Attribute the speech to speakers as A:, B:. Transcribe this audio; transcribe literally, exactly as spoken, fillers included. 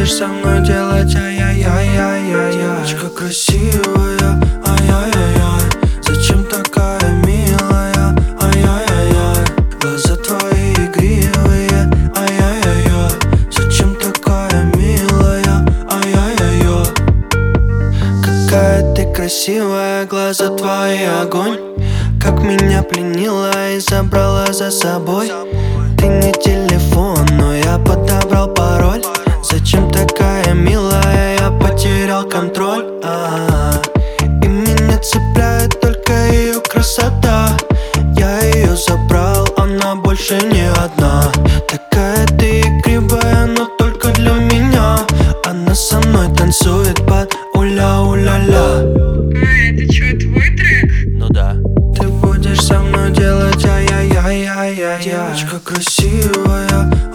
A: будешь со мной делать ай-яй-яй-яй-яй? Девочка красивая, ай-яй-яй-яй. Зачем такая милая, ай-яй-яй-яй? Глаза твои игривые, ай-яй-яй-яй. Зачем такая милая, ай-яй-яй-яй? Какая ты красивая, глаза твои огонь. Как меня пленила и забрала за собой. Ты не телефон, но я подобрал пароль. Зачем такая милая, я потерял контроль. А-а-а. И меня цепляет только ее красота. Я ее забрал, она больше не одна. Такая ты игривая, но только для меня. Она со мной танцует под уля-уля-ля.
B: А, это чё, твой трек?
A: Ну да. Ты будешь со мной делать ай-яй-яй-яй-яй. Девочка красивая,